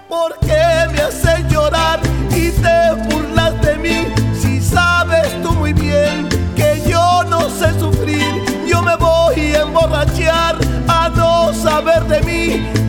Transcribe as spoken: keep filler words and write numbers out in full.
¿Por qué me haces llorar y te burlas de mí? Si sabes tú muy bien que yo no sé sufrir. Yo me voy a emborrachar a no saber de mí.